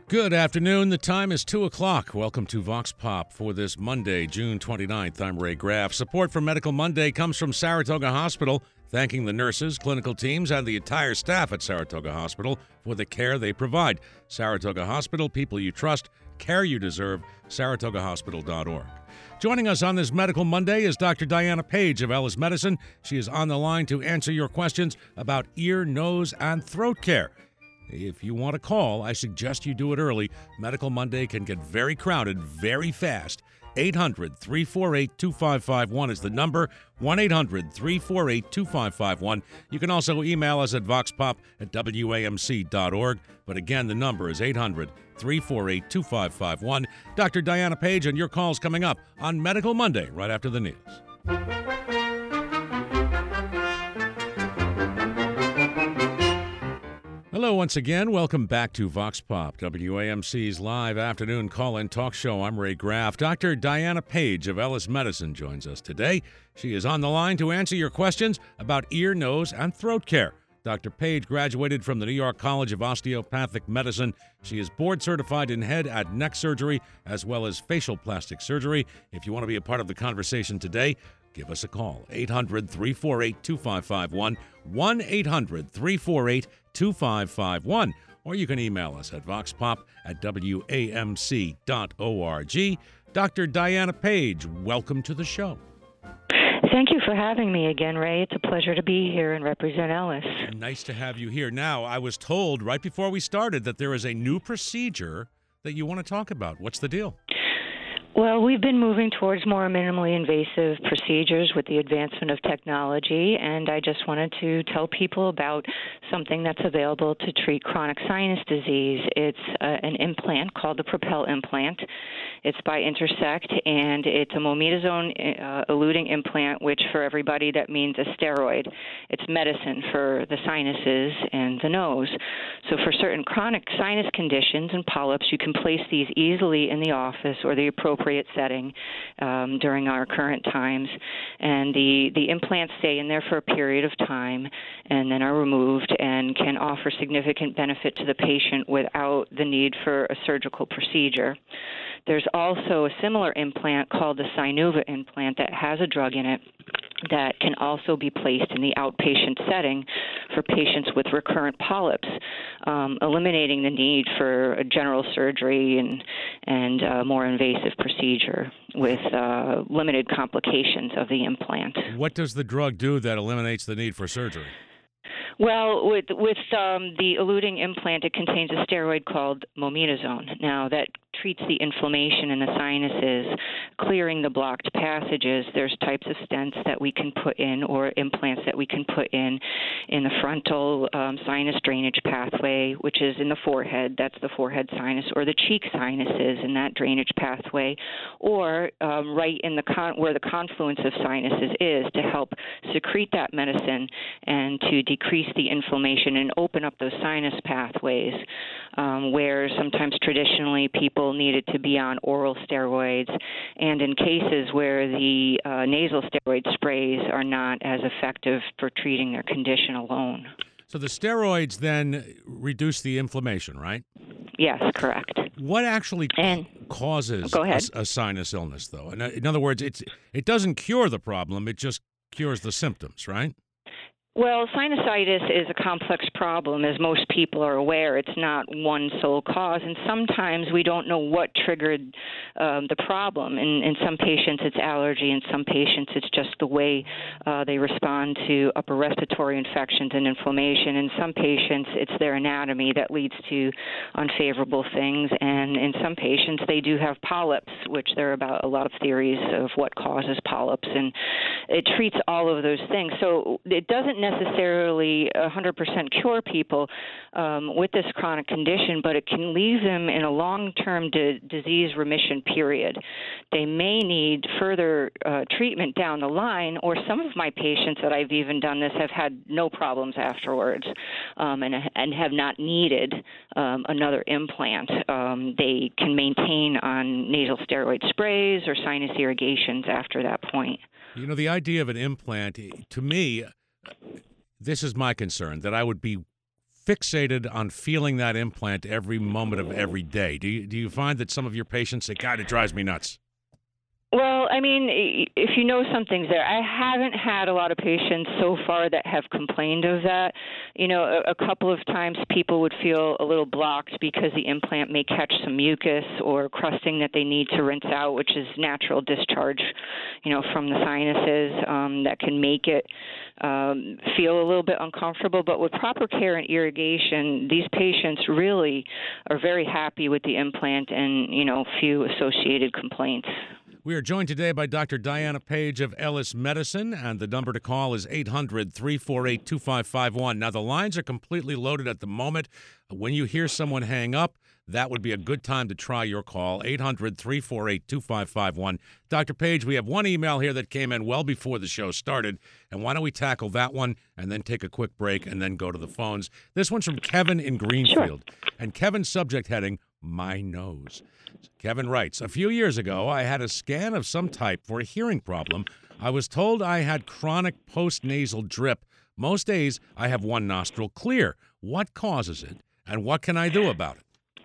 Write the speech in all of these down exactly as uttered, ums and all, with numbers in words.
Good afternoon. The time is two o'clock. Welcome to Vox Pop for this Monday, June twenty-ninth. I'm Ray Graff. Support for Medical Monday comes from Saratoga Hospital, thanking the nurses, clinical teams, and the entire staff at Saratoga Hospital for the care they provide. Saratoga Hospital, people you trust, care you deserve, saratoga hospital dot org. Joining us on this Medical Monday is Doctor Diana Page of Ellis Medicine. She is on the line to answer your questions about ear, nose, and throat care. If you want to call, I suggest you do it early. Medical Monday can get very crowded very fast. eight hundred, three four eight, two five five one is the number. one eight hundred, three four eight, two five five one. You can also email us at voxpop at W A M C dot org. But again, the number is eight hundred, three four eight, two five five one. Doctor Diana Page and your calls coming up on Medical Monday right after the news. Hello once again. Welcome back to Vox Pop, W A M C's live afternoon call-in talk show. I'm Ray Graff. Doctor Diana Page of Ellis Medicine joins us today. She is on the line to answer your questions about ear, nose, and throat care. Doctor Page graduated from the New York College of Osteopathic Medicine. She is board certified in head and neck surgery as well as facial plastic surgery. If you want to be a part of the conversation today, give us a call, eight hundred, three four eight, two five five one, one eight hundred, three four eight, two five five one, or you can email us at voxpop at W A M C dot org. Doctor Diana Page, welcome to the show. Thank you for having me again, Ray. It's a pleasure to be here and represent Ellis. Nice to have you here. Now, I was told right before we started that there is a new procedure that you want to talk about. What's the deal? Well, we've been moving towards more minimally invasive procedures with the advancement of technology, and I just wanted to tell people about something that's available to treat chronic sinus disease. It's uh, an implant called the Propel implant. It's by Intersect, and it's a mometasone uh, eluting implant, which for everybody that means a steroid. It's medicine for the sinuses and the nose. So for certain chronic sinus conditions and polyps, you can place these easily in the office or the appropriate setting um, during our current times, and the, the implants stay in there for a period of time and then are removed and can offer significant benefit to the patient without the need for a surgical procedure. There's also a similar implant called the Sinuva implant that has a drug in it that can also be placed in the outpatient setting for patients with recurrent polyps, um, eliminating the need for a general surgery and, and uh, more invasive procedure with uh, limited complications of the implant. What does the drug do that eliminates the need for surgery? Well, with with um, the eluting implant, it contains a steroid called mometasone. Now, that treats the inflammation in the sinuses, clearing the blocked passages. There's types of stents that we can put in or implants that we can put in in the frontal um, sinus drainage pathway, which is in the forehead. That's the forehead sinus, or the cheek sinuses in that drainage pathway, or um, right in the con- where the confluence of sinuses is to help secrete that medicine and to decrease the inflammation and open up those sinus pathways um, where sometimes traditionally people needed to be on oral steroids, and in cases where the uh, nasal steroid sprays are not as effective for treating their condition alone. So the steroids then reduce the inflammation, right? Yes, correct. What actually and, causes go ahead. A, a sinus illness, though? In, in other words, it's it doesn't cure the problem, it just cures the symptoms, right? Well, sinusitis is a complex problem, as most people are aware. It's not one sole cause, and sometimes we don't know what triggered um, the problem. In, in some patients, it's allergy. In some patients, it's just the way uh, they respond to upper respiratory infections and inflammation. In some patients, it's their anatomy that leads to unfavorable things, and in some patients, they do have polyps, which there are about a lot of theories of what causes polyps, and it treats all of those things. So it doesn't necessarily one hundred percent cure people um, with this chronic condition, but it can leave them in a long-term di- disease remission period. They may need further uh, treatment down the line, or some of my patients that I've even done this have had no problems afterwards um, and, and have not needed um, another implant. Um, they can maintain on nasal steroid sprays or sinus irrigations after that point. You know, the idea of an implant, to me, this is my concern, that I would be fixated on feeling that implant every moment of every day. Do you, do you find that some of your patients say, God, it drives me nuts? Well, I mean, if you know something's there, I haven't had a lot of patients so far that have complained of that. You know, a, a couple of times people would feel a little blocked because the implant may catch some mucus or crusting that they need to rinse out, which is natural discharge, you know, from the sinuses um, that can make it um, feel a little bit uncomfortable. But with proper care and irrigation, these patients really are very happy with the implant and, you know, few associated complaints. We are joined today by Doctor Diana Page of Ellis Medicine, and the number to call is eight hundred, three four eight, two five five one. Now, the lines are completely loaded at the moment. When you hear someone hang up, that would be a good time to try your call, eight hundred, three four eight, two five five one. Doctor Page, we have one email here that came in well before the show started, and why don't we tackle that one and then take a quick break and then go to the phones. This one's from Kevin in Greenfield, sure. And Kevin's subject heading, My Nose. Kevin writes, a few years ago, I had a scan of some type for a hearing problem. I was told I had chronic postnasal drip. Most days, I have one nostril clear. What causes it, and what can I do about it?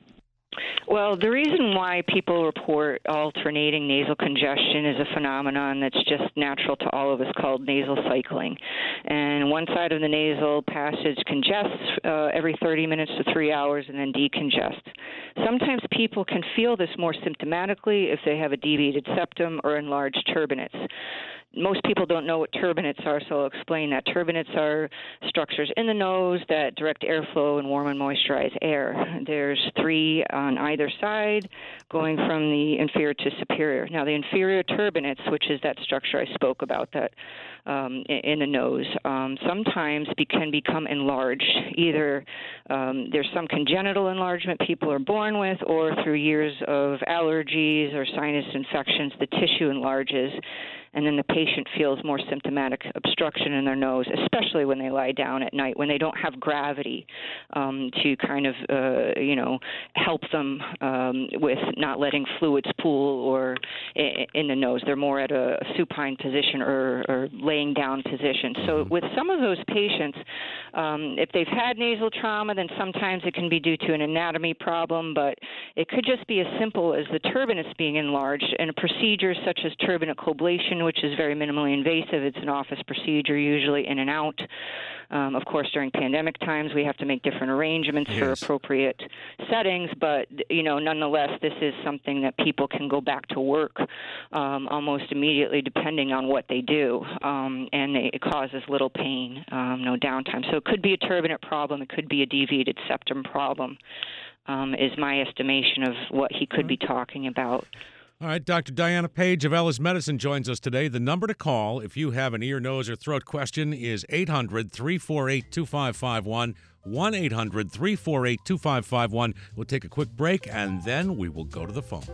Well, the reason why people report alternating nasal congestion is a phenomenon that's just natural to all of us called nasal cycling. And one side of the nasal passage congests uh, every thirty minutes to three hours and then decongests. Sometimes people can feel this more symptomatically if they have a deviated septum or enlarged turbinates. Most people don't know what turbinates are, so I'll explain that. Turbinates are structures in the nose that direct airflow and warm and moisturize air. There's three on either side, going from the inferior to superior. Now, the inferior turbinates, which is that structure I spoke about that um, in the nose, um, sometimes be, can become enlarged. Either um, there's some congenital enlargement people are born with, or through years of allergies or sinus infections, the tissue enlarges, and then the patient feels more symptomatic obstruction in their nose, especially when they lie down at night, when they don't have gravity um, to kind of, uh, you know, help them um, with not letting fluids pool or in the nose. They're more at a supine position or, or laying down position. So with some of those patients, um, if they've had nasal trauma, then sometimes it can be due to an anatomy problem, but it could just be as simple as the turbinates being enlarged, and a procedure such as turbinate coblation, which is very minimally invasive. It's an office procedure, usually in and out. Um, of course, during pandemic times, we have to make different arrangements yes. for appropriate settings, but, you know, nonetheless, this is something that people can go back to work um, almost immediately, depending on what they do, um, and they, it causes little pain, um, no downtime. So it could be a turbinate problem. It could be a deviated septum problem, um, is my estimation of what he could be talking about. All right, Doctor Diana Page of Ellis Medicine joins us today. The number to call if you have an ear, nose, or throat question is eight hundred, three four eight, two five five one, one eight hundred, three four eight, two five five one. We'll take a quick break, and then we will go to the phones.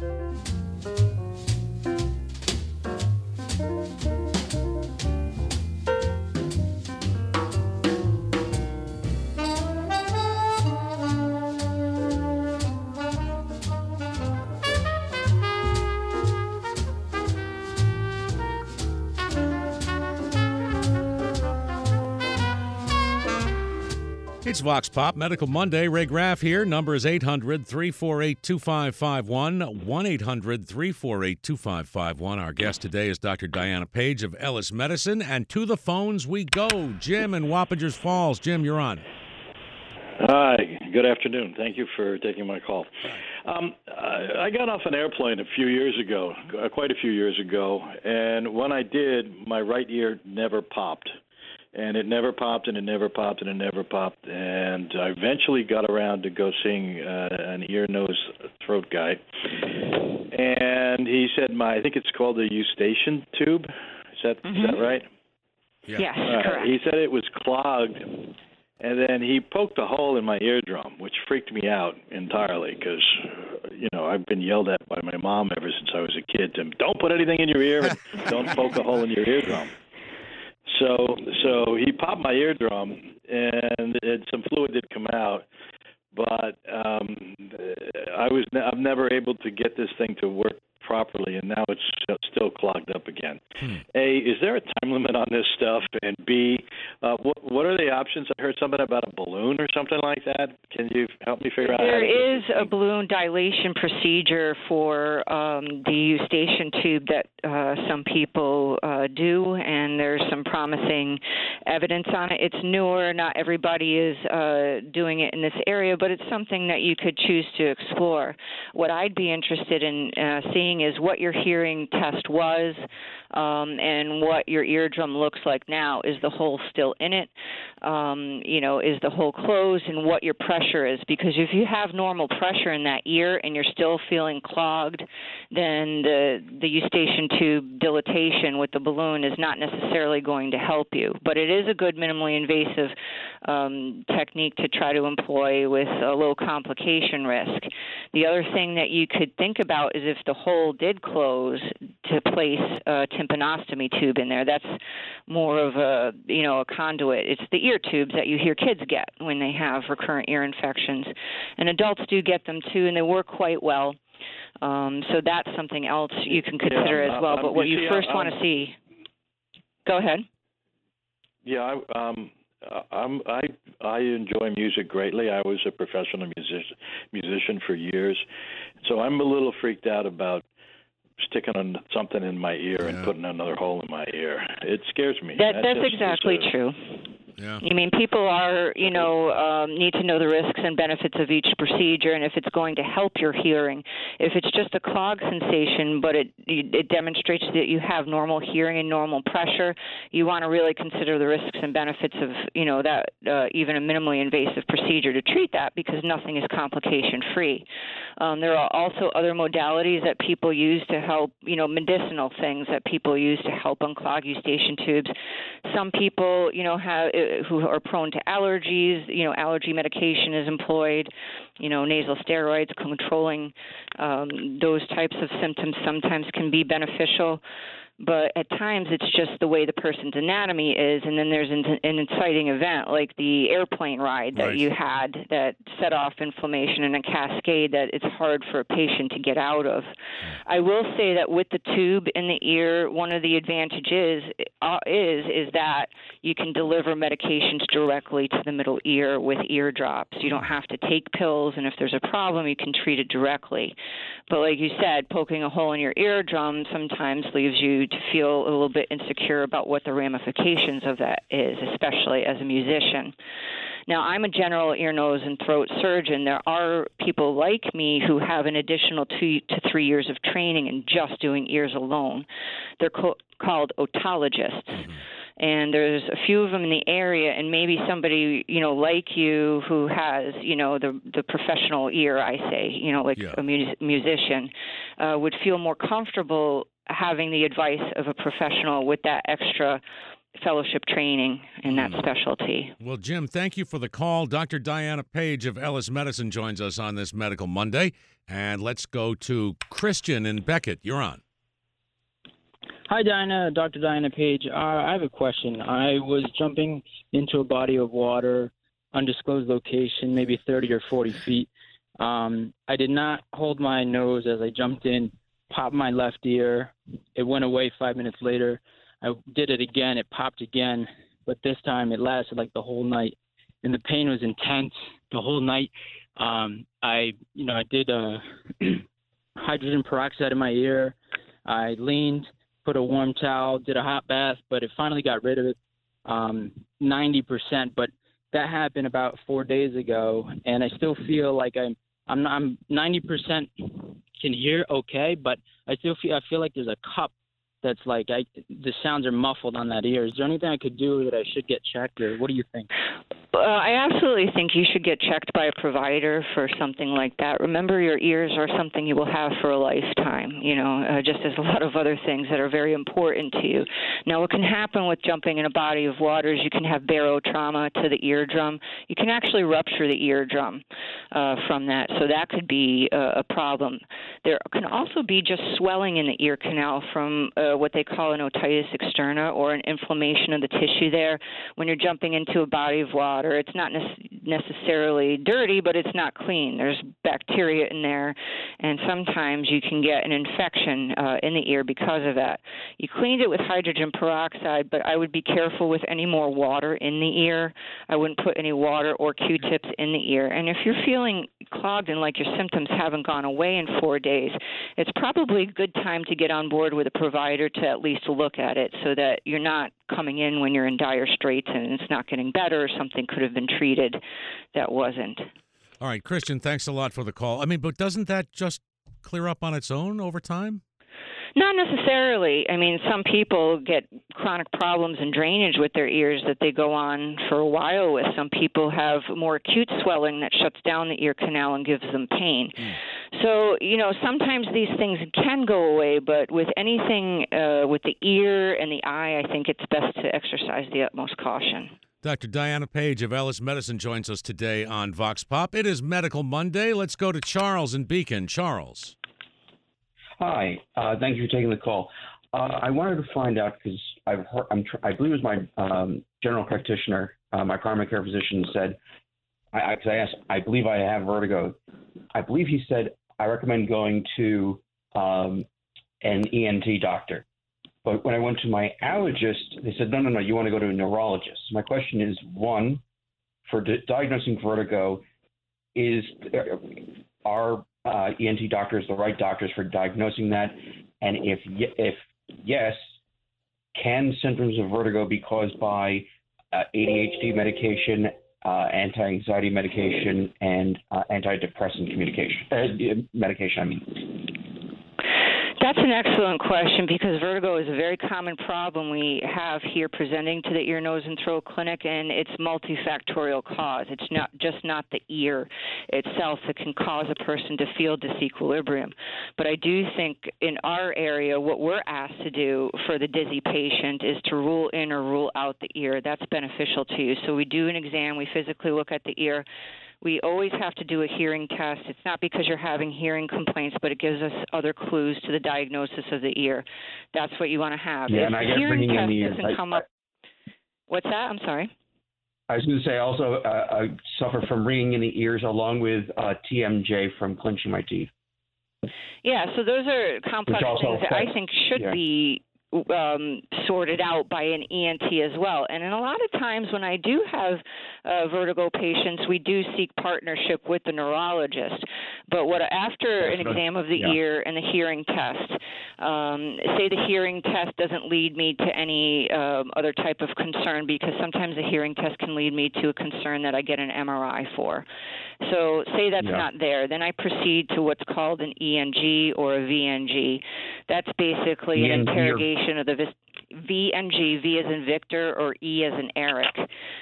It's Vox Pop, Medical Monday. Ray Graff here. Number is eight hundred, three four eight, two five five one, one eight hundred, three four eight, two five five one. Our guest today is Doctor Diana Page of Ellis Medicine. And to the phones we go. Jim in Wappingers Falls. Jim, you're on. Hi. Good afternoon. Thank you for taking my call. Um, I got off an airplane a few years ago, quite a few years ago, and when I did, my right ear never popped. And it never popped, and it never popped, and it never popped. And I eventually got around to go seeing uh, an ear, nose, throat guy. And he said, "My, I think it's called a eustachian tube." Is that mm-hmm. is that right? Yeah. Yes, uh, correct. He said it was clogged, and then he poked a hole in my eardrum, which freaked me out entirely because, you know, I've been yelled at by my mom ever since I was a kid to don't put anything in your ear and don't poke a hole in your eardrum. So so he popped my eardrum, and it, some fluid did come out, but um, I was ne- I'm never able to get this thing to work properly, and now it's still clogged up again. Hmm. A, is there a time limit on this stuff? And B, uh, what, what are the options? I heard something about a balloon or something like that. Can you help me figure out how to There is a balloon dilation procedure for um, the eustachian tube that uh, some people uh, do, and there's some promising evidence on it. It's newer. Not everybody is uh, doing it in this area, but it's something that you could choose to explore. What I'd be interested in uh, seeing is what your hearing test was um, and what your eardrum looks like now. Is the hole still in it? Um, you know, is the hole closed, and what your pressure is? Because if you have normal pressure in that ear and you're still feeling clogged, then the, the eustachian tube dilatation with the balloon is not necessarily going to help you. But it is a good minimally invasive um, technique to try to employ with a low complication risk. The other thing that you could think about is if the hole did close, to place a tympanostomy tube in there. That's more of a, you know, a conduit. It's the ear tubes that you hear kids get when they have recurrent ear infections. And adults do get them too, and they work quite well. Um, so that's something else you can consider yeah, as well. Um, but what you you see, first um, want to see, go ahead. Yeah, I, um, I'm, I I enjoy music greatly. I was a professional music, musician for years, so I'm a little freaked out about sticking on something in my ear yeah. and putting another hole in my ear. It scares me. That, that that's just, exactly just, uh, true. Yeah. I mean, people are, you know, um, need to know the risks and benefits of each procedure, and if it's going to help your hearing. If it's just a clog sensation, but it it demonstrates that you have normal hearing and normal pressure, you want to really consider the risks and benefits of, you know, that uh, even a minimally invasive procedure to treat that, because nothing is complication-free. Um, there are also other modalities that people use to help, you know, medicinal things that people use to help unclog eustachian tubes. Some people, you know, have who are prone to allergies, you know, allergy medication is employed, you know, nasal steroids, controlling um, those types of symptoms sometimes can be beneficial. But at times it's just the way the person's anatomy is, and then there's an, an inciting event like the airplane ride that right. you had that set off inflammation in a cascade that it's hard for a patient to get out of. I will say that with the tube in the ear, one of the advantages uh, is is that you can deliver medications directly to the middle ear with ear drops. You don't have to take pills, and if there's a problem, you can treat it directly. But like you said, poking a hole in your eardrum sometimes leaves you to feel a little bit insecure about what the ramifications of that is, especially as a musician. Now, I'm a general ear, nose, and throat surgeon. There are people like me who have an additional two to three years of training in just doing ears alone. They're co- called otologists. Mm-hmm. And there's a few of them in the area, and maybe somebody, you know, like you who has, you know, the the professional ear, I say, you know, like yeah. a mu- musician, uh, would feel more comfortable having the advice of a professional with that extra fellowship training in that specialty. Well, Jim, thank you for the call. Doctor Diana Page of Ellis Medicine joins us on this Medical Monday. And let's go to Christian in Beckett. You're on. Hi, Diana. Doctor Diana Page. Uh, I have a question. I was jumping into a body of water, undisclosed location, maybe thirty or forty feet. Um, I did not hold my nose as I jumped in, popped my left ear. It went away five minutes later. I did it again. It popped again, but this time it lasted like the whole night, and the pain was intense the whole night. Um, I, you know, I did uh, hydrogen peroxide in my ear. I leaned, put a warm towel, did a hot bath, but it finally got rid of it, um, ninety percent. But that happened about four days ago, and I still feel like I'm I'm I'm ninety percent can hear okay, but I still feel I feel like there's a cup that's like I the sounds are muffled on that ear. Is there anything I could do that I should get checked, or what do you think? Uh, I absolutely think you should get checked by a provider for something like that. Remember, your ears are something you will have for a lifetime, you know, uh, just as a lot of other things that are very important to you. Now, what can happen with jumping in a body of water is you can have barotrauma to the eardrum. You can actually rupture the eardrum uh, from that, so that could be uh, a problem. There can also be just swelling in the ear canal from uh, what they call an otitis externa, or an inflammation of the tissue there when you're jumping into a body of water. It's not necessarily dirty, but it's not clean. There's bacteria in there, and sometimes you can get an infection uh, in the ear because of that. You cleaned it with hydrogen peroxide, but I would be careful with any more water in the ear. I wouldn't put any water or Q-tips in the ear. And if you're feeling clogged and like your symptoms haven't gone away in four days, it's probably a good time to get on board with a provider to at least look at it so that you're not coming in when you're in dire straits and it's not getting better or something could have been treated that wasn't. All right, Christian, thanks a lot for the call. I mean, but doesn't that just clear up on its own over time? Not necessarily. I mean, some people get chronic problems and drainage with their ears that they go on for a while with. Some people have more acute swelling that shuts down the ear canal and gives them pain. Mm. So, you know, sometimes these things can go away, but with anything uh, with the ear and the eye, I think it's best to exercise the utmost caution. Doctor Diana Page of Ellis Medicine joins us today on Vox Pop. It is Medical Monday. Let's go to Charles in Beacon. Charles. Hi. Uh, thank you for taking the call. Uh, I wanted to find out because I've heard, I'm tr- I believe it was my um, general practitioner, uh, my primary care physician said, I, I, I asked, I believe I have vertigo. I believe he said, I recommend going to um, an E N T doctor. But when I went to my allergist, they said, no, no, no, you want to go to a neurologist. My question is, one, for di- diagnosing vertigo, is are uh, E N T doctors the right doctors for diagnosing that? And if if yes, can symptoms of vertigo be caused by uh, A D H D medication, uh, anti-anxiety medication, and uh, antidepressant communication uh, medication? I mean. That's an excellent question because vertigo is a very common problem we have here presenting to the ear, nose, and throat clinic, and it's multifactorial cause. It's not just not the ear itself that can cause a person to feel disequilibrium. But I do think in our area, what we're asked to do for the dizzy patient is to rule in or rule out the ear. That's beneficial to you. So we do an exam. We physically look at the ear. We always have to do a hearing test. It's not because you're having hearing complaints, but it gives us other clues to the diagnosis of the ear. That's what you want to have. Yeah, if and I the get hearing ringing test in the ears. doesn't I, come I, up. What's that? I'm sorry. I was going to say also uh, I suffer from ringing in the ears along with uh, T M J from clenching my teeth. Yeah, so those are complex things that I think should yeah. be um, sorted out by an E N T as well. And in a lot of times when I do have uh, vertigo patients, we do seek partnership with the neurologist. But what after an exam of the yeah. ear and the hearing test, um, say the hearing test doesn't lead me to any um, other type of concern, because sometimes the hearing test can lead me to a concern that I get an M R I for. So say that's yeah. not there, then I proceed to what's called an E N G or a V N G. That's basically E N G an interrogation or... of the vis- V N G, V as in Victor, or E as in Eric.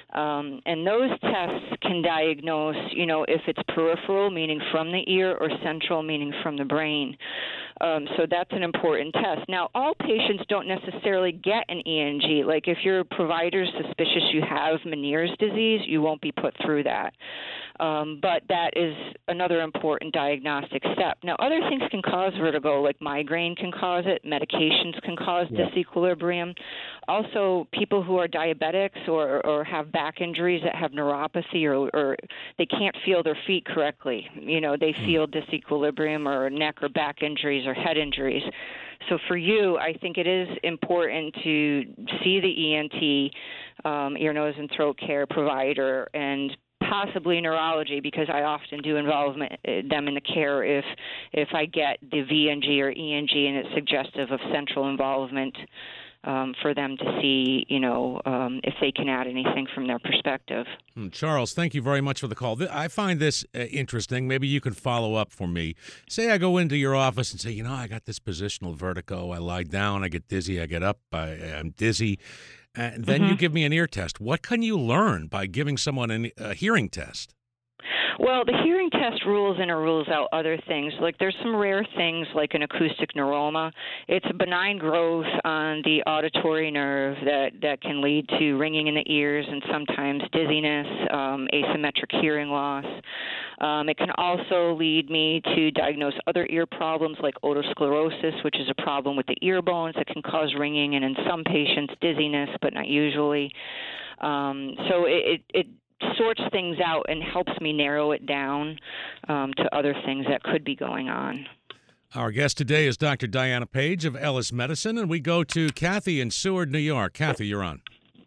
Um, and those tests can diagnose, you know, if it's peripheral, meaning from the ear, or central, meaning from the brain. Um, so that's an important test. Now, all patients don't necessarily get an E N G. Like if your provider's suspicious you have Meniere's disease, you won't be put through that. Um, but that is another important diagnostic step. Now, other things can cause vertigo, like migraine can cause it, medications can cause yeah. disequilibrium. Also, people who are diabetics or, or have back injuries that have neuropathy, or, or they can't feel their feet correctly. You know, they feel disequilibrium or neck or back injuries or head injuries. So for you, I think it is important to see the E N T, um, ear, nose, and throat care provider, and possibly neurology, because I often do involve them in the care if if I get the V N G or E N G and it's suggestive of central involvement, um, for them to see, you know, um, if they can add anything from their perspective. Charles, thank you very much for the call. I find this uh, interesting. Maybe you can follow up for me. Say I go into your office and say, you know, I got this positional vertigo. I lie down, I get dizzy, I get up, I, I'm dizzy. And then mm-hmm. you give me an ear test. What can you learn by giving someone an, a hearing test? Well, the hearing test rules in or rules out other things. Like there's some rare things like an acoustic neuroma. It's a benign growth on the auditory nerve that, that can lead to ringing in the ears and sometimes dizziness, um, asymmetric hearing loss. Um, it can also lead me to diagnose other ear problems like otosclerosis, which is a problem with the ear bones that can cause ringing, and in some patients dizziness, but not usually. Um, so it, it, it sorts things out and helps me narrow it down um, to other things that could be going on. Our guest today is Doctor Diana Page of Ellis Medicine, and we go to Kathy in Seward, New York. Kathy, you're on.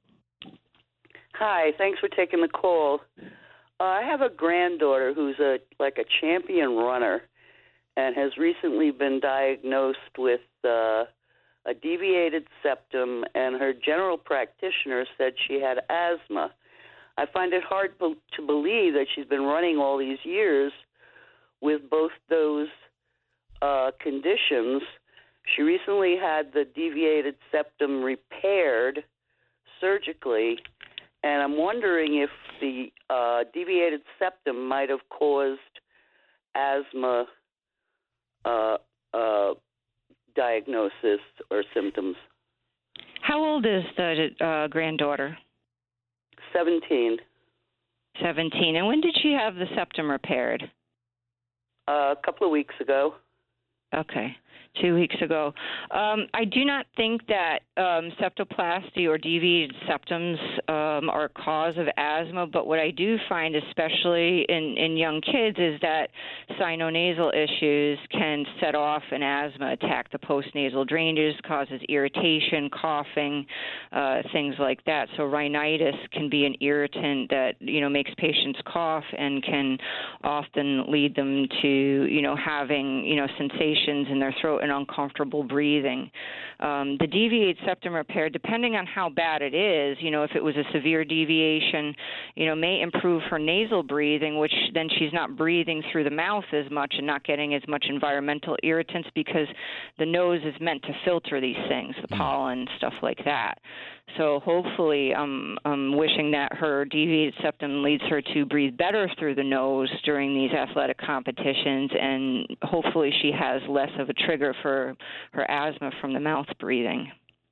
Hi, thanks for taking the call. Uh, I have a granddaughter who's a like a champion runner and has recently been diagnosed with uh, a deviated septum, and her general practitioner said she had asthma. I find it hard be- to believe that she's been running all these years with both those uh, conditions. She recently had the deviated septum repaired surgically, and I'm wondering if the uh, deviated septum might have caused asthma uh, uh, diagnosis or symptoms. How old is the uh, granddaughter? seventeen. seventeen. And when did she have the septum repaired? Uh, a couple of weeks ago. Okay, two weeks ago. Um, I do not think that um, septoplasty or deviated septums um, are a cause of asthma, but what I do find, especially in, in young kids, is that sinonasal issues can set off an asthma attack. The postnasal drainage causes irritation, coughing, uh, things like that. So rhinitis can be an irritant that, you know, makes patients cough and can often lead them to, you know, having, you know, sensations in their throat and uncomfortable breathing. Um, the deviated septum repair, depending on how bad it is, you know, if it was a severe deviation, you know, may improve her nasal breathing, which then she's not breathing through the mouth as much and not getting as much environmental irritants, because the nose is meant to filter these things, the pollen, stuff like that. So hopefully I'm, I'm wishing that her deviated septum leads her to breathe better through the nose during these athletic competitions, and hopefully she has less of a trigger for her asthma from the mouth breathing.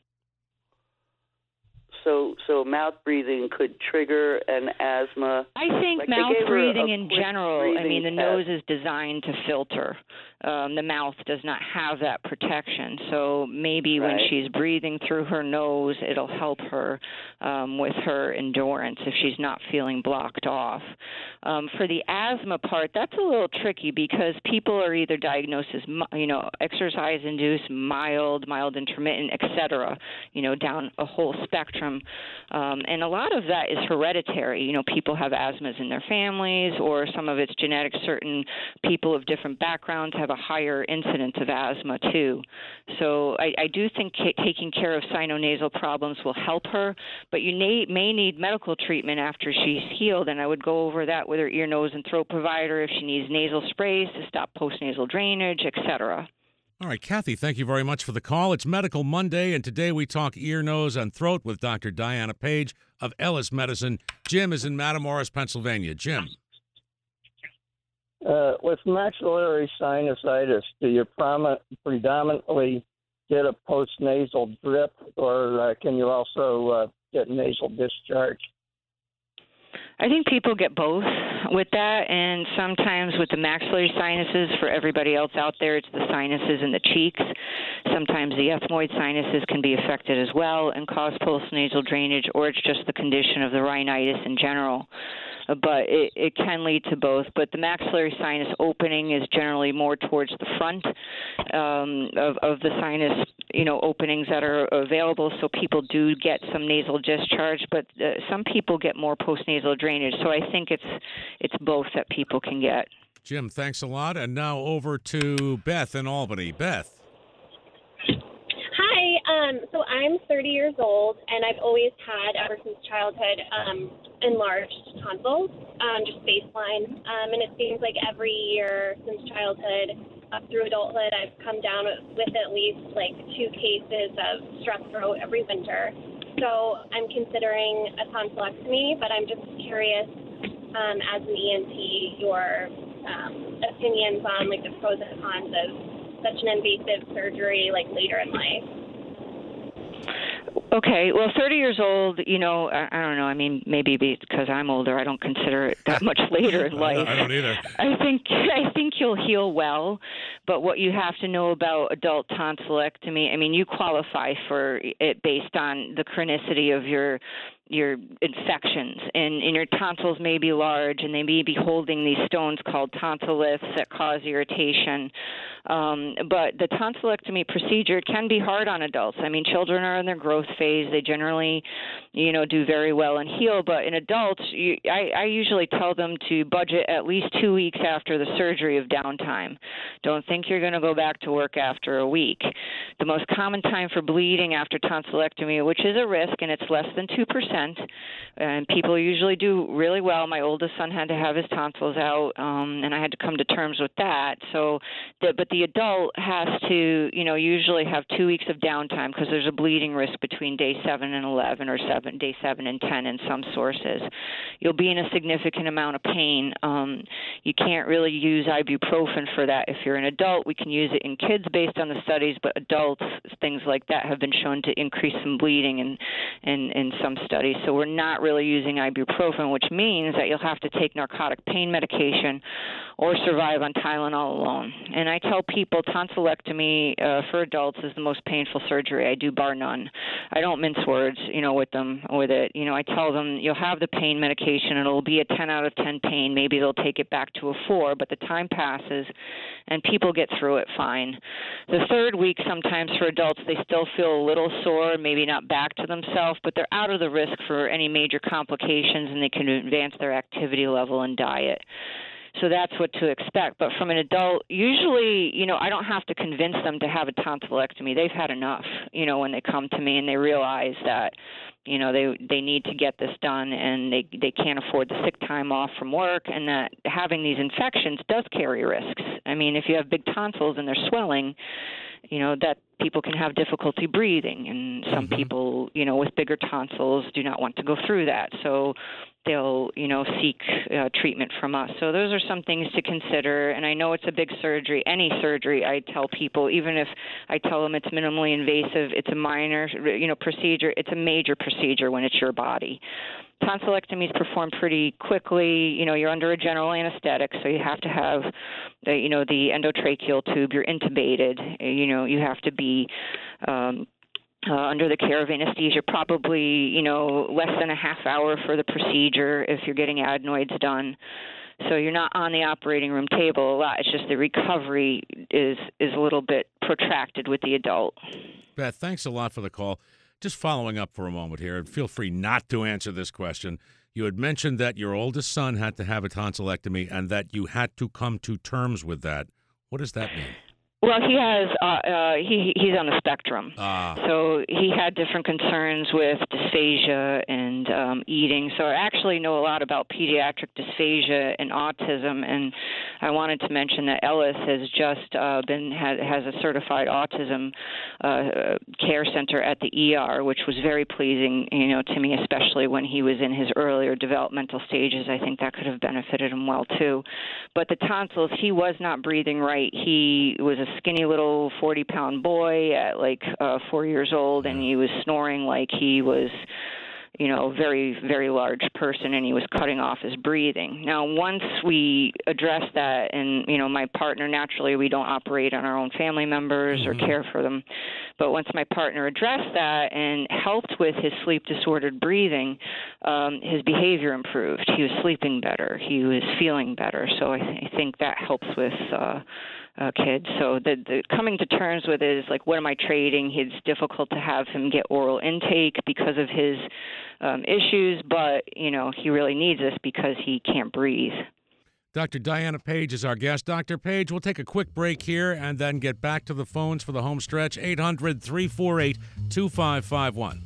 So, so mouth breathing could trigger an asthma. I think like mouth breathing in quick general, I mean, the test. nose is designed to filter. Um, the mouth does not have that protection. So maybe Right. when she's breathing through her nose, it'll help her um, with her endurance if she's not feeling blocked off. Um, for the asthma part, that's a little tricky because people are either diagnosed as, you know, exercise-induced, mild, mild intermittent, et cetera, you know, down a whole spectrum. Um, and a lot of that is hereditary. You know, people have asthmas in their families, or some of it's genetic. Certain people of different backgrounds have a higher incidence of asthma too. So I, I do think ca- taking care of sinonasal problems will help her, but you may, may need medical treatment after she's healed, and I would go over that with her ear, nose, and throat provider if she needs nasal sprays to stop postnasal drainage, et cetera. All right, Kathy, thank you very much for the call. It's Medical Monday, and today we talk ear, nose, and throat with Doctor Diana Page of Ellis Medicine. Jim is in Matamoros, Pennsylvania. Jim. Uh, with maxillary sinusitis, do you prom- predominantly get a postnasal drip, or uh, can you also uh, get nasal discharge? I think people get both with that, and sometimes with the maxillary sinuses, for everybody else out there, it's the sinuses in the cheeks. Sometimes the ethmoid sinuses can be affected as well and cause postnasal drainage, or it's just the condition of the rhinitis in general. But it, it can lead to both. But the maxillary sinus opening is generally more towards the front um, of, of the sinus, you know, openings that are available. So people do get some nasal discharge, but uh, some people get more postnasal drainage. So I think it's it's both that people can get. Jim, thanks a lot. And now over to Beth in Albany. Beth. Hi, um, so I'm thirty years old, and I've always had, ever since childhood, um, enlarged tonsils, um, just baseline. Um, and it seems like every year since childhood up through adulthood, I've come down with at least like two cases of strep throat every winter. So I'm considering a tonsillectomy, but I'm just curious, um, as an E N T, your um, opinions on like the pros and cons of such an invasive surgery, like later in life. Okay, well, thirty years old, you know, I, I don't know. I mean, maybe because I'm older, I don't consider it that much later in life. I don't either. I think I think you'll heal well, but what you have to know about adult tonsillectomy, I mean, you qualify for it based on the chronicity of your your infections, and, and your tonsils may be large, and they may be holding these stones called tonsilloths that cause irritation. Um, but the tonsillectomy procedure can be hard on adults. I mean, children are in their growth phase. They generally, you know, do very well and heal. But in adults, you, I, I usually tell them to budget at least two weeks after the surgery of downtime. Don't think you're going to go back to work after a week. The most common time for bleeding after tonsillectomy, which is a risk, and it's less than two percent, and people usually do really well. My oldest son had to have his tonsils out, um, and I had to come to terms with that. So, the, but the adult has to, you know, usually have two weeks of downtime because there's a bleeding risk between day seven and eleven, or seven, day seven and ten in some sources. You'll be in a significant amount of pain. Um, you can't really use ibuprofen for that. If you're an adult, we can use it in kids based on the studies, but adults, things like that have been shown to increase some bleeding in, in, in some studies. So we're not really using ibuprofen, which means that you'll have to take narcotic pain medication or survive on Tylenol alone. And I tell people tonsillectomy uh, for adults is the most painful surgery I do, bar none. I don't mince words, you know, with them, with it. You know, I tell them you'll have the pain medication, and it'll be a ten out of ten pain. Maybe they'll take it back to a four, but the time passes, and people get through it fine. The third week, sometimes for adults, they still feel a little sore, maybe not back to themselves, but they're out of the risk for any major complications, and they can advance their activity level and diet. So that's what to expect. But from an adult, usually, you know, I don't have to convince them to have a tonsillectomy. They've had enough, you know, when they come to me and they realize that, you know, they they need to get this done, and they they can't afford the sick time off from work, and that having these infections does carry risks. I mean, if you have big tonsils and they're swelling, you know, that people can have difficulty breathing, and some mm-hmm. people, you know, with bigger tonsils do not want to go through that. So they'll, you know, seek uh, treatment from us. So those are some things to consider. And I know it's a big surgery. Any surgery, I tell people, even if I tell them it's minimally invasive, it's a minor, you know, procedure, it's a major procedure when it's your body. Tonsillectomy is performed pretty quickly. You know, you're under a general anesthetic, so you have to have, the, you know, the endotracheal tube. You're intubated. You know, you have to be um, uh, under the care of anesthesia, probably, you know, less than a half hour for the procedure if you're getting adenoids done. So you're not on the operating room table a lot. It's just the recovery is is a little bit protracted with the adult. Beth, thanks a lot for the call. Just following up for a moment here, and feel free not to answer this question. You had mentioned that your oldest son had to have a tonsillectomy and that you had to come to terms with that. What does that mean? Well, he has uh, uh, he he's on the spectrum, ah. so he had different concerns with dysphagia and um, eating. So I actually know a lot about pediatric dysphagia and autism, and I wanted to mention that Ellis has just uh, been has, has a certified autism uh, care center at the E R, which was very pleasing, you know, to me, especially when he was in his earlier developmental stages. I think that could have benefited him well too. But the tonsils, he was not breathing right. He was a skinny little forty-pound boy at like uh, four years old, and he was snoring like he was, you know, a very, very large person, and he was cutting off his breathing. Now, once we address that, and, you know, my partner, naturally, we don't operate on our own family members mm-hmm. or care for them, but once my partner addressed that and helped with his sleep disordered breathing, um, his behavior improved. He was sleeping better. He was feeling better. So I, th- I think that helps with uh, Uh, kids. So the, the coming to terms with it is like, what am I trading? It's difficult to have him get oral intake because of his um, issues, but, you know, he really needs this because he can't breathe. Doctor Diana Page is our guest. Doctor Page, we'll take a quick break here and then get back to the phones for the home stretch. eight hundred, three four eight, two five five one.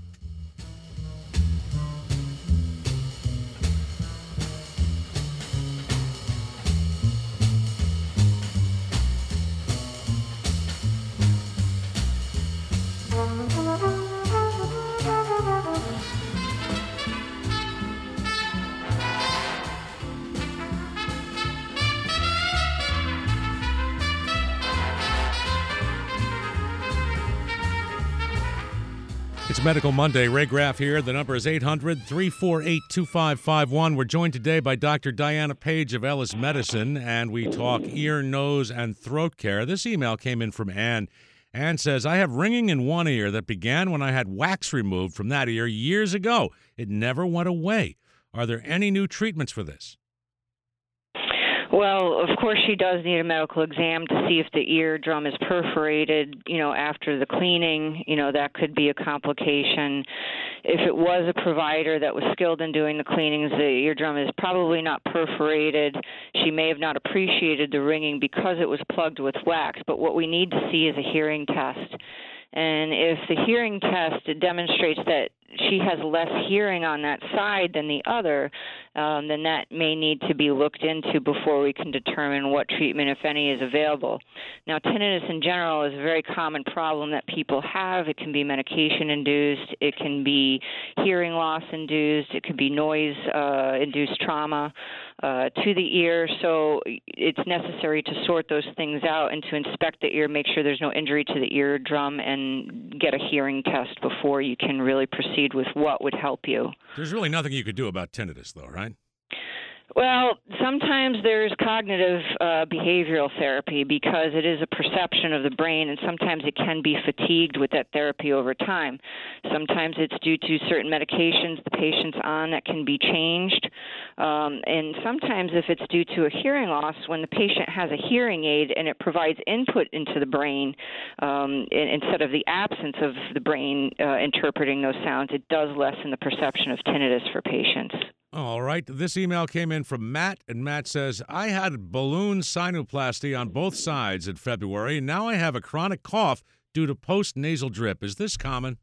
It's Medical Monday. Ray Graff here. The number is eight hundred, three four eight, two five five one. We're joined today by Doctor Diana Page of Ellis Medicine, and we talk ear, nose, and throat care. This email came in from Ann, Ann says, I have ringing in one ear that began when I had wax removed from that ear years ago. It never went away. Are there any new treatments for this? Well, of course, she does need a medical exam to see if the eardrum is perforated, you know, after the cleaning. You know, that could be a complication. If it was a provider that was skilled in doing the cleanings, the eardrum is probably not perforated. She may have not appreciated the ringing because it was plugged with wax, but what we need to see is a hearing test. And if the hearing test demonstrates that she has less hearing on that side than the other, um, then that may need to be looked into before we can determine what treatment, if any, is available. Now, tinnitus in general is a very common problem that people have. It can be medication-induced. It can be hearing loss-induced. It could be noise-induced trauma uh, to the ear. So it's necessary to sort those things out and to inspect the ear, make sure there's no injury to the eardrum, and get a hearing test before you can really proceed with what would help you. There's really nothing you could do about tinnitus, though, right? Well, sometimes there's cognitive uh, behavioral therapy because it is a perception of the brain, and sometimes it can be fatigued with that therapy over time. Sometimes it's due to certain medications the patient's on that can be changed. Um, and sometimes if it's due to a hearing loss, when the patient has a hearing aid and it provides input into the brain um, in, instead of the absence of the brain uh, interpreting those sounds, it does lessen the perception of tinnitus for patients. All right. This email came in from Matt, and Matt says, I had balloon sinuplasty on both sides in February, and now I have a chronic cough due to post-nasal drip. Is this common?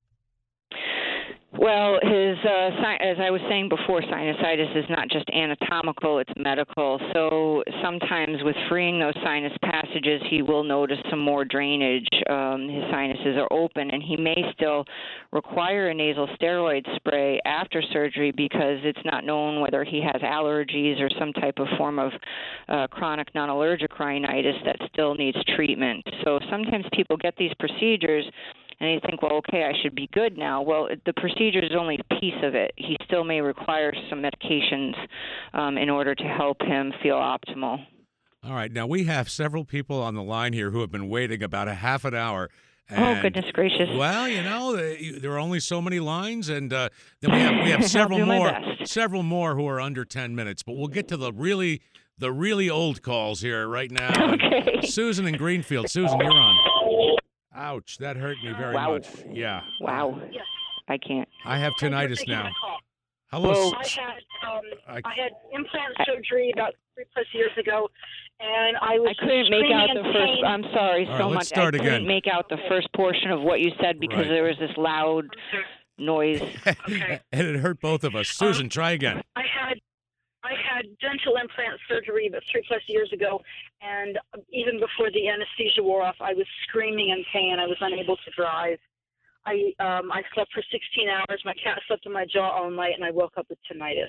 Well, his uh, si- as I was saying before, sinusitis is not just anatomical, it's medical. So sometimes with freeing those sinus passages, he will notice some more drainage. Um, his sinuses are open, and he may still require a nasal steroid spray after surgery because it's not known whether he has allergies or some type of form of uh, chronic non-allergic rhinitis that still needs treatment. So sometimes people get these procedures and you think, well, okay, I should be good now. Well, the procedure is only a piece of it. He still may require some medications um, in order to help him feel optimal. All right. Now, we have several people on the line here who have been waiting about a half an hour. And, oh, goodness gracious. Well, you know, there are only so many lines, and uh, then we have we have several more several more who are under ten minutes. But we'll get to the really the really old calls here right now. Okay. Susan in Greenfield. Susan, you're on. Ouch, that hurt me very wow. much. Yeah. Wow. I can't. I have tinnitus now. Hello. Well, I had um, I, I had implant surgery about three plus years ago, and I was. I couldn't make out the pain. first. I'm sorry All so right, much. Start I again. couldn't make out the first portion of what you said because right. there was this loud noise. Okay. And it hurt both of us. Susan, um, try again. I had. I had dental implant surgery about three plus years ago, and even before the anesthesia wore off, I was screaming in pain. I was unable to drive. I um, I slept for sixteen hours. My cat slept in my jaw all night, and I woke up with tinnitus.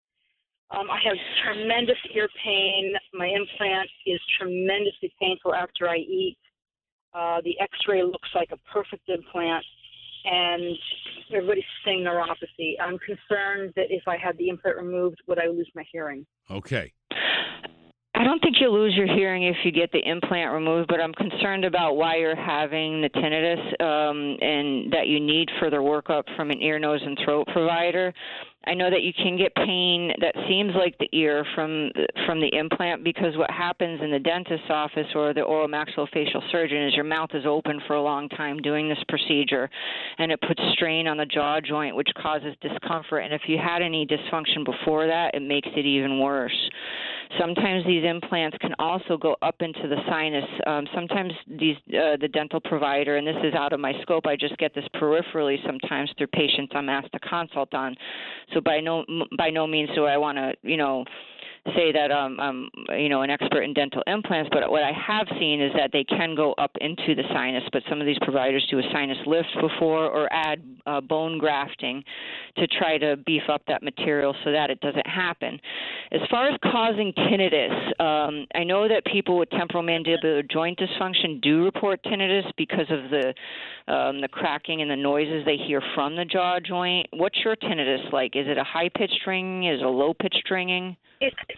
Um, I have tremendous ear pain. My implant is tremendously painful after I eat. Uh, the X-ray looks like a perfect implant. And everybody's saying neuropathy. I'm concerned that if I had the implant removed, would I lose my hearing? Okay. I don't think you'll lose your hearing if you get the implant removed, but I'm concerned about why you're having the tinnitus um, and that you need further workup from an ear, nose, and throat provider. I know that you can get pain that seems like the ear from from the implant because what happens in the dentist's office or the oral maxillofacial surgeon is your mouth is open for a long time doing this procedure, and it puts strain on the jaw joint, which causes discomfort. And if you had any dysfunction before that, it makes it even worse. Sometimes these implants can also go up into the sinus. Um, sometimes these uh, the dental provider, and this is out of my scope, I just get this peripherally sometimes through patients I'm asked to consult on. So by no by no means do I want to, you know, say that um, I'm, you know, an expert in dental implants, but what I have seen is that they can go up into the sinus, but some of these providers do a sinus lift before or add uh, bone grafting to try to beef up that material so that it doesn't happen. As far as causing tinnitus, um, I know that people with temporomandibular joint dysfunction do report tinnitus because of the um, the cracking and the noises they hear from the jaw joint. What's your tinnitus like? Is it a high-pitched ringing? Is it a low-pitched ringing? It's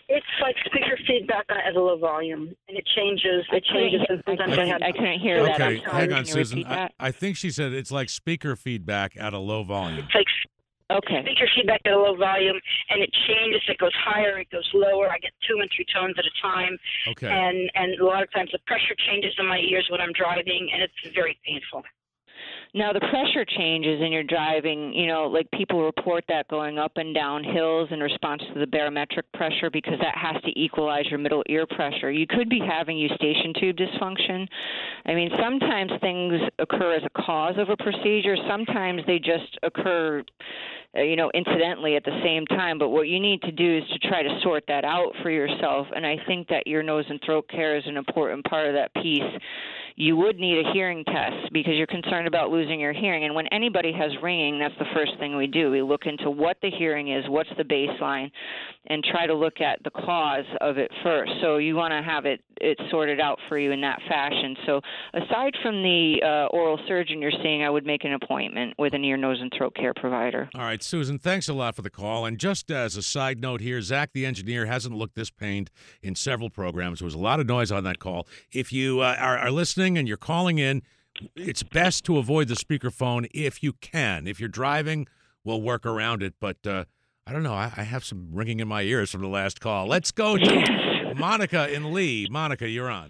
It's like speaker feedback at a low volume, and it changes. It changes. And sometimes I, have, I couldn't hear that. Okay, I'm sorry. hang on, Can you Susan. repeat I, that? I think she said it's like speaker feedback at a low volume. It's like Okay. speaker feedback at a low volume, and it changes. It goes higher. It goes lower. I get two and three tones at a time. Okay. And and a lot of times the pressure changes in my ears when I'm driving, and it's very painful. Now, the pressure changes in your driving, you know, like people report that going up and down hills in response to the barometric pressure because that has to equalize your middle ear pressure. You could be having eustachian tube dysfunction. I mean, sometimes things occur as a cause of a procedure. Sometimes they just occur, uh, you know, incidentally at the same time. But what you need to do is to try to sort that out for yourself. And I think that ear, nose, and throat care is an important part of that piece. You would need a hearing test because you're concerned about losing your hearing. And when anybody has ringing, that's the first thing we do. We look into what the hearing is, what's the baseline, and try to look at the cause of it first. So you want to have it, it sorted out for you in that fashion. So aside from the uh, oral surgeon you're seeing, I would make an appointment with an ear, nose, and throat care provider. All right, Susan, thanks a lot for the call. And just as a side note here, Zach, the engineer, hasn't looked this pained in several programs. There was a lot of noise on that call. If you uh, are, are listening and you're calling in, it's best to avoid the speakerphone if you can. If you're driving, we'll work around it. But uh, I don't know. I, I have some ringing in my ears from the last call. Let's go to Monica in Lee. Monica, you're on.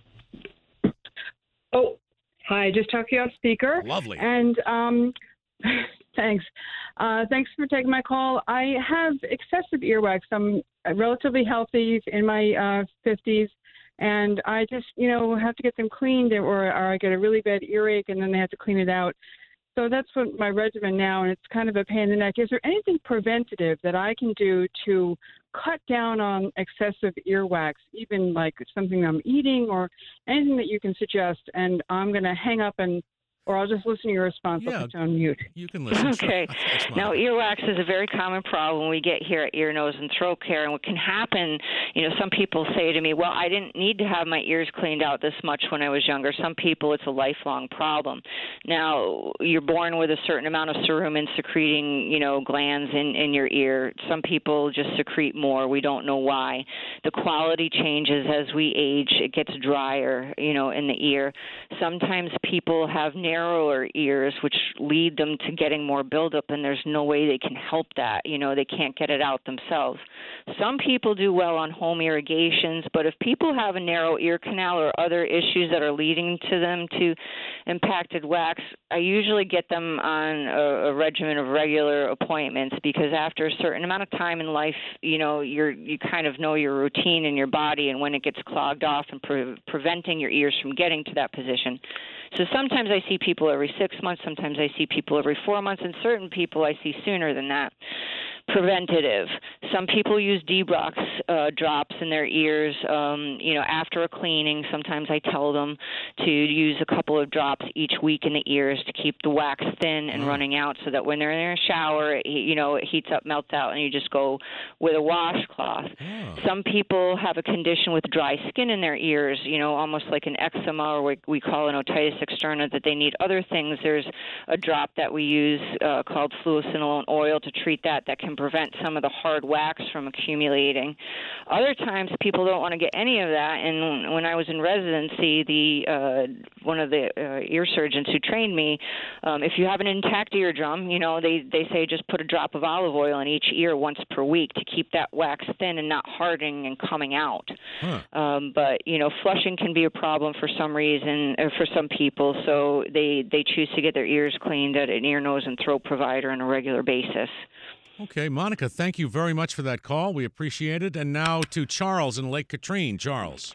Oh, hi. Just talked to you on speaker. Lovely. And um, thanks. Uh, thanks for taking my call. I have excessive earwax. I'm relatively healthy in my uh, fifties. And I just, you know, have to get them cleaned or, or I get a really bad earache and then they have to clean it out. So that's what my regimen now, and it's kind of a pain in the neck. Is there anything preventative that I can do to cut down on excessive earwax, even like something I'm eating or anything that you can suggest? And I'm going to hang up and or I'll just listen to your response. Yeah, I'll put you on mute. You can listen. Okay. Now, earwax is a very common problem we get here at Ear, Nose, and Throat Care. And what can happen, you know, some people say to me, well, I didn't need to have my ears cleaned out this much when I was younger. Some people, it's a lifelong problem. Now, you're born with a certain amount of cerumen secreting, you know, glands in, in your ear. Some people just secrete more. We don't know why. The quality changes as we age. It gets drier, you know, in the ear. Sometimes people have narrow narrower ears, which lead them to getting more buildup, and there's no way they can help that. You know, they can't get it out themselves. Some people do well on home irrigations, but if people have a narrow ear canal or other issues that are leading to them to impacted wax, I usually get them on a, a regimen of regular appointments because after a certain amount of time in life, you know, you're you kind of know your routine in your body and when it gets clogged off and pre- preventing your ears from getting to that position. So sometimes I see people every six months, sometimes I see people every four months, and certain people I see sooner than that. Preventative. Some people use D-Brox uh, drops in their ears, um, you know, after a cleaning. Sometimes I tell them to use a couple of drops each week in the ears to keep the wax thin and running out so that when they're in their shower, it, you know, it heats up, melts out, and you just go with a washcloth. Oh. Some people have a condition with dry skin in their ears, you know, almost like an eczema or what we call an otitis externa, that they need other things. There's a drop that we use uh, called fluocinolone oil to treat that that can prevent some of the hard wax from accumulating. Other times people don't want to get any of that, and when I was in residency, the uh, one of the uh, ear surgeons who trained me, um, if you have an intact eardrum, you know, they, they say just put a drop of olive oil in each ear once per week to keep that wax thin and not hardening and coming out. Huh. Um, but, you know, flushing can be a problem for some reason, or for some people, so they, they choose to get their ears cleaned at an ear, nose, and throat provider on a regular basis. Okay, Monica, thank you very much for that call. We appreciate it. And now to Charles in Lake Katrine. Charles.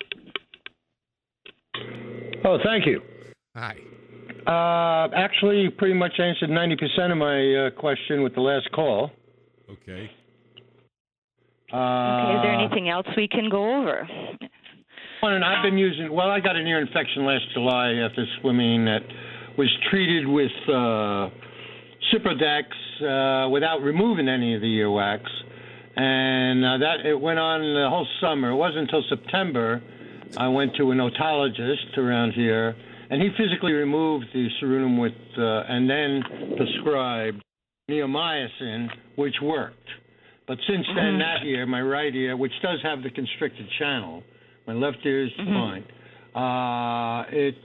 Oh, thank you. Hi. Uh, actually, you pretty much answered ninety percent of my uh, question with the last call. Okay. Uh, okay, is there anything else we can go over? And I've been using, well, I got an ear infection last July after swimming that was treated with uh, Ciprodex uh, without removing any of the earwax. And uh, that it went on the whole summer. It wasn't until September I went to an otologist around here, and he physically removed the cerumen with, uh, and then prescribed neomycin, which worked. But since then, mm-hmm. that ear, my right ear, which does have the constricted channel, my left ear is mm-hmm. fine. Uh, it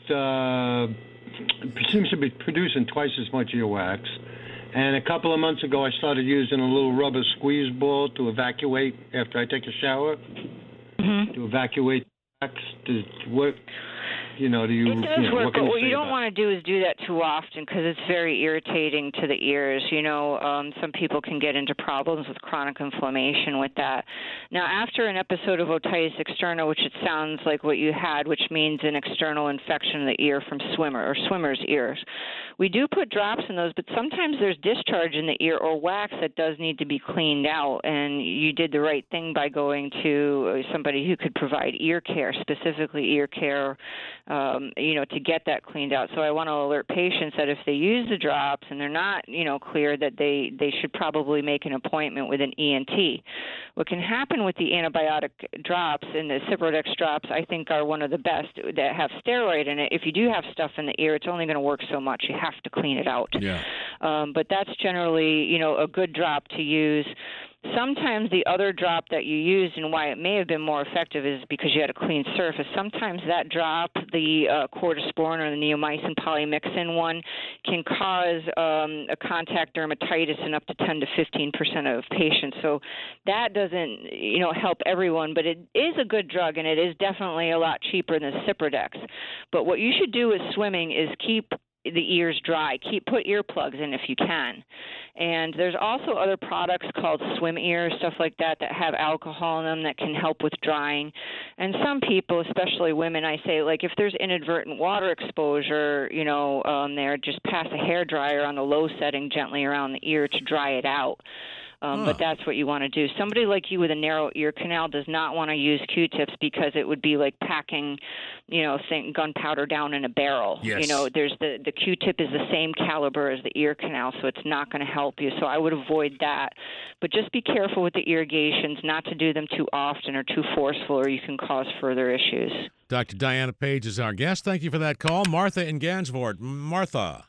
uh, seems to be producing twice as much earwax. And a couple of months ago, I started using a little rubber squeeze ball to evacuate after I take a shower, mm-hmm. to evacuate wax. Does it work? You know, do you, it does you know, work, what but what you don't about? want to do is do that too often because it's very irritating to the ears. You know, um, some people can get into problems with chronic inflammation with that. Now, after an episode of otitis externa, which it sounds like what you had, which means an external infection of the ear from swimmer or swimmer's ears, we do put drops in those, but sometimes there's discharge in the ear or wax that does need to be cleaned out, and you did the right thing by going to somebody who could provide ear care, specifically ear care, Um, you know, to get that cleaned out. So I want to alert patients that if they use the drops and they're not, you know, clear, that they, they should probably make an appointment with an E N T. What can happen with the antibiotic drops and the Ciprodex drops, I think, are one of the best that have steroid in it. If you do have stuff in the ear, it's only going to work so much. You have to clean it out. Yeah. Um, but that's generally, you know, a good drop to use. Sometimes the other drop that you used and why it may have been more effective is because you had a clean surface. Sometimes that drop, the uh, cordyceps or the neomycin polymyxin one, can cause um, a contact dermatitis in up to ten to fifteen percent of patients. So that doesn't, you know, help everyone, but it is a good drug, and it is definitely a lot cheaper than Ciprodex. But what you should do with swimming is keep the ears dry. Keep put earplugs in if you can. And there's also other products called swim ears, stuff like that, that have alcohol in them that can help with drying. And some people, especially women, I say, like, if there's inadvertent water exposure, you know, um, there, just pass a hairdryer on the low setting gently around the ear to dry it out. Um, huh. But that's what you want to do. Somebody like you with a narrow ear canal does not want to use Q-tips because it would be like packing, you know, think gunpowder down in a barrel. Yes. You know, there's the, the Q-tip is the same caliber as the ear canal, so it's not going to help you. So I would avoid that. But just be careful with the irrigations, not to do them too often or too forceful, or you can cause further issues. Doctor Diana Page is our guest. Thank you for that call. Martha in Gansevoort. Martha.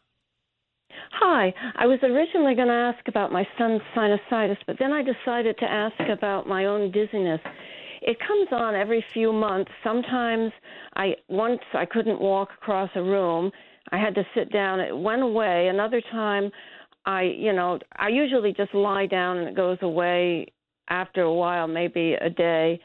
Hi. I was originally going to ask about my son's sinusitis, but then I decided to ask about my own dizziness. It comes on every few months. Sometimes I once I couldn't walk across a room. I had to sit down. It went away. Another time I, you know, I usually just lie down and it goes away after a while, maybe a day.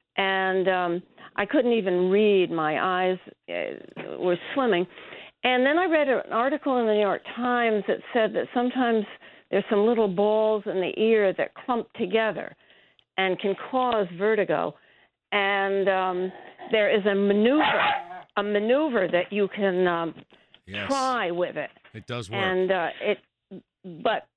And um, I couldn't even read. My eyes uh, were swimming. And then I read an article in the New York Times that said that sometimes there's some little balls in the ear that clump together and can cause vertigo. And um, there is a maneuver, a maneuver that you can um, yes. try with it. It does work. And uh, it, but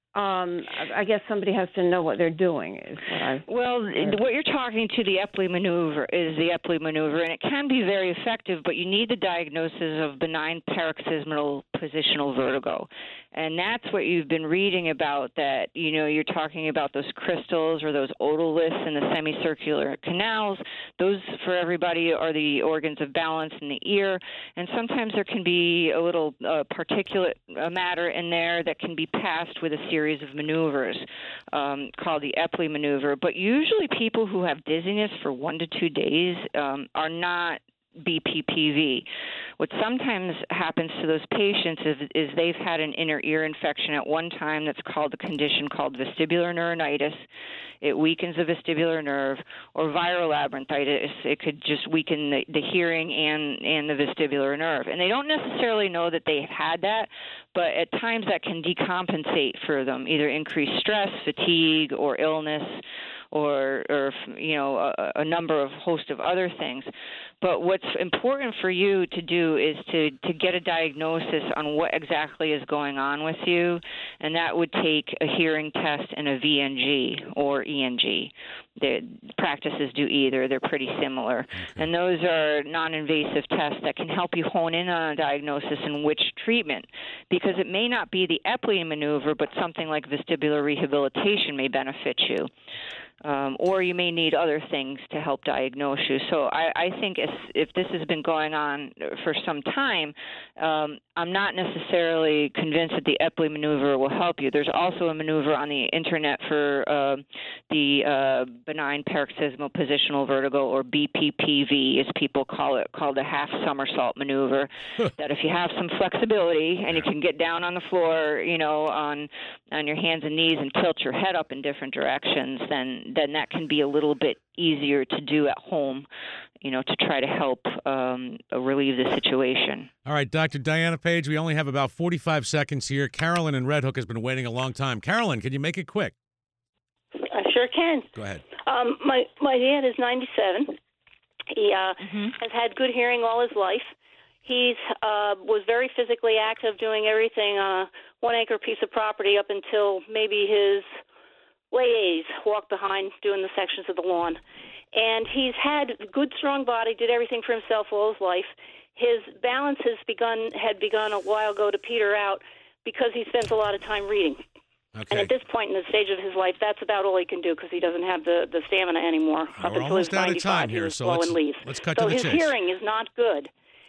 um, I guess somebody has to know what they're doing. Is what I. Well, what you're talking to, the Epley maneuver, is the Epley maneuver, and it can be very effective, but you need the diagnosis of benign paroxysmal positional vertigo. And that's what you've been reading about, that, you know, you're talking about those crystals or those otoliths in the semicircular canals. Those, for everybody, are the organs of balance in the ear. And sometimes there can be a little uh, particulate matter in there that can be passed with a series of maneuvers um, called the Epley maneuver. But usually people who have dizziness for one to two days um, are not B P P V. What sometimes happens to those patients is, is they've had an inner ear infection at one time that's called a condition called vestibular neuritis. It weakens the vestibular nerve, or viral labyrinthitis. It could just weaken the, the hearing and, and the vestibular nerve. And they don't necessarily know that they had that, but at times that can decompensate for them, either increased stress, fatigue, or illness, or, or you know, a, a number of host of other things. But what's important for you to do is to, to get a diagnosis on what exactly is going on with you, and that would take a hearing test and a V N G or E N G. The practices do either. They're pretty similar. Okay. And those are non-invasive tests that can help you hone in on a diagnosis and which treatment, because it may not be the Epley maneuver, but something like vestibular rehabilitation may benefit you. Um, or you may need other things to help diagnose you. So I, I think if, if this has been going on for some time, um, I'm not necessarily convinced that the Epley maneuver will help you. There's also a maneuver on the internet for uh, the uh, benign paroxysmal positional vertigo, or B P P V, as people call it, called a half somersault maneuver. That if you have some flexibility and you can get down on the floor, you know, on on your hands and knees and tilt your head up in different directions, then then that can be a little bit easier to do at home, you know, to try to help um, relieve the situation. All right, Doctor Diana Page, we only have about forty-five seconds here. Carolyn in Red Hook has been waiting a long time. Carolyn, can you make it quick? I sure can. Go ahead. Um, my my dad is ninety-seven. He uh, mm-hmm. has had good hearing all his life. He's uh, was very physically active, doing everything on a one-acre piece of property up until maybe his late eighties, walked behind doing the sections of the lawn. And he's had a good, strong body, did everything for himself all his life. His balance has begun had begun a while ago to peter out because he spends a lot of time reading. Okay. And at this point in the stage of his life, that's about all he can do because he doesn't have the, the stamina anymore. Uh, Up we're until his almost out of ninety-five, time here, he was so blowing let's, leaves. let's cut so to the his chase. hearing is not good.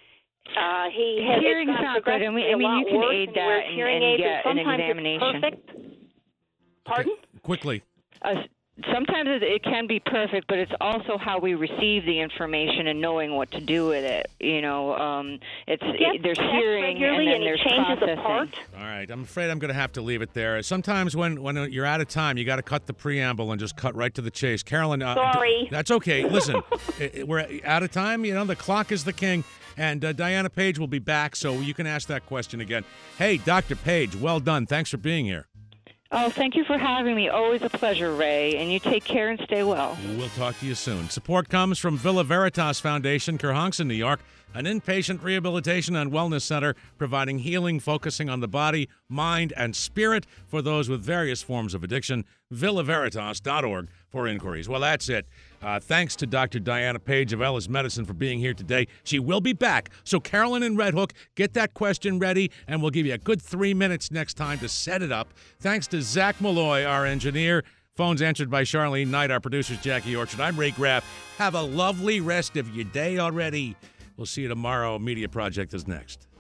Uh, he His has hearing's it's not good, and we, I mean, you can aid that and, hearing and aids, get and an sometimes examination. It's perfect. Pardon? Okay. Quickly. Uh, sometimes it, it can be perfect, but it's also how we receive the information and knowing what to do with it. You know, um, it's Yes, it, there's check hearing regularly, and then and he there's changes processing. apart. All right, I'm afraid I'm going to have to leave it there. Sometimes when, when you're out of time, you got to cut the preamble and just cut right to the chase. Carolyn, uh, Sorry. d- that's okay. Listen, we're out of time. You know, the clock is the king. And uh, Diana Page will be back, so you can ask that question again. Hey, Doctor Page, well done. Thanks for being here. Oh, thank you for having me. Always a pleasure, Ray. And you take care and stay well. We'll talk to you soon. Support comes from Villa Veritas Foundation, Kerhonkson, New York, an inpatient rehabilitation and wellness center providing healing, focusing on the body, mind, and spirit for those with various forms of addiction. villa veritas dot org for inquiries. Well, that's it. Uh, thanks to Doctor Diana Page of Ellis Medicine for being here today. She will be back. So Carolyn in Red Hook, get that question ready, and we'll give you a good three minutes next time to set it up. Thanks to Zach Malloy, our engineer. Phones answered by Charlene Knight, our producer's Jackie Orchard. I'm Ray Graff. Have a lovely rest of your day already. We'll see you tomorrow. Media Project is next.